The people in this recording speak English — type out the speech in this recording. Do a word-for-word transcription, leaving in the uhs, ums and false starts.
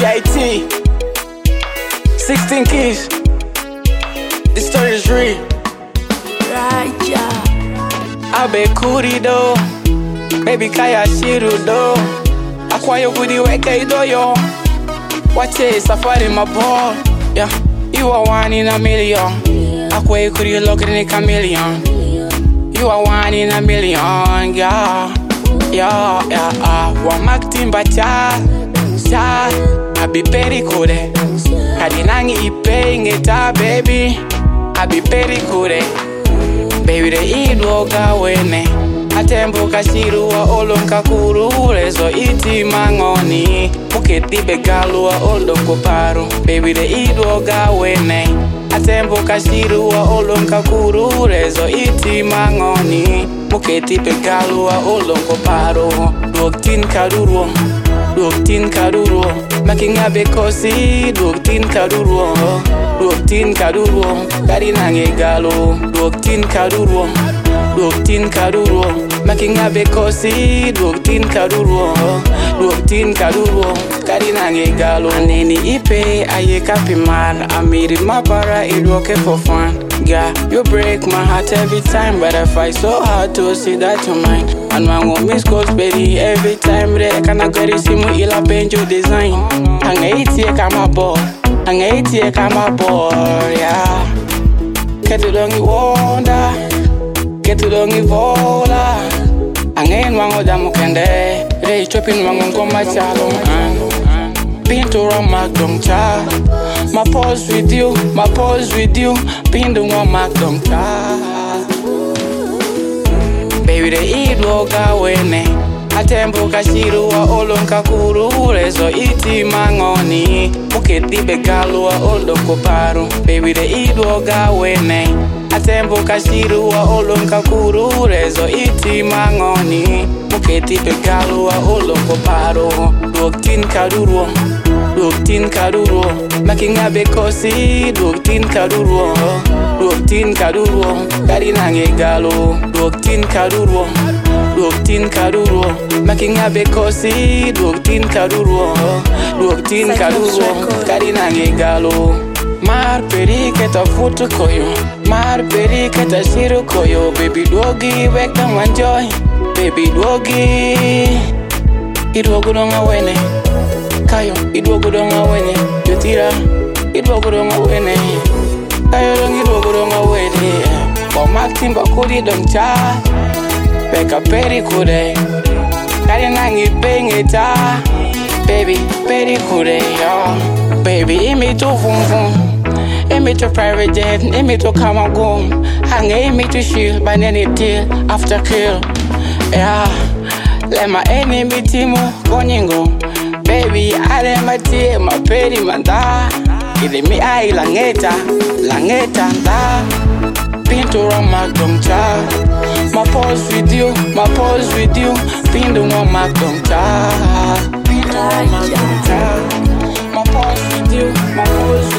I T, sixteen keys. This story is real. Raja Abe kuri do, baby kaya shiru do. Akwayo kudi weke idoyo. Wache safari my boy. Yeah, you are one in a million. Akwayo kudi look in a chameleon. You are one in a million, yeah. Yeah, yeah, ah. Wamak timba cha, cha. Abi peri kure. Kadinangi ipe ingeta, baby. Abi peri kure. Baby de idwoga wene. Atembo kashiru wa olonka kuru. Rezo iti mangoni. Muketi begalu wa olonko paru. Baby de idwoga wene. Atembo kashiru wa olonka kuru. Rezo iti mangoni. Muketi begalu wa olonko paru. Duoktin karuro. Duoktin karuro. Makinga bekosi. Duoktin karuro. Duoktin karuro. Kari nange galo. Duoktin karuro. Duoktin karuro. Makinga bekosi. Duoktin karuro. Duoktin karuro. Kari nange galo. Aneni ipe aye kapimar. Amiri mabara iloke for fun. Yeah, you break my heart every time, but I fight so hard to see that you're mine. And mango miss calls baby every time. Re kana gari simu ila benjo design. Hanga iti kama boy. Hanga iti kama boy, yeah. Ketu dongi wonda. Ketu dongi vola. Angen wango damu kende. Re chopin wango ngoma chalo. Pinto ramak dong cha. My pause with you, my pause with you. Pinto ramak dong cha. Baby de idwoga wene. Atembo kashiru wa olonka kuru. Rezo iti mangoni. Muketi begalu wa olonko paru. Baby de idwoga wene. Atembo kashiru wa olonka kuru. Rezo iti mangoni. Muketi begalu wa olonko paru. Duoktin karuro. Duoktin karuro. Makinga bekosi. Duoktin karuro. Duoktin karuro. Kari nange galo. Duoktin karuro. Duoktin karuro. Makinga bekosi. Duoktin karuro. Duoktin karuro. Kari nange galo. Mar peri keta futu koyo. Mar peri keta shiru koyo. Baby dwogi weka manjoy. Baby dwogi idwogo donga wene. Kayo idwogo donga wene. Jutira idwogo donga wene. Kayo dong idwogo donga wene. Wamak timba kuri dong cha. Beka peri kude. Kari nangi bengeta. Baby peri kude yo. Baby imi to fum fum. Imi to private jet. Imi to come and go. Hanga imi to shield. By any deal after kill. Yeah, let my enemy timu konyingo. Baby, I let my team, my petty manda. Ile mi ai langeta, langeta da. Pinto ramak dong cha. My pause with you, my pause with you. Pinto ramak dong cha. Pinto ramak dong cha. My pause with you, my pause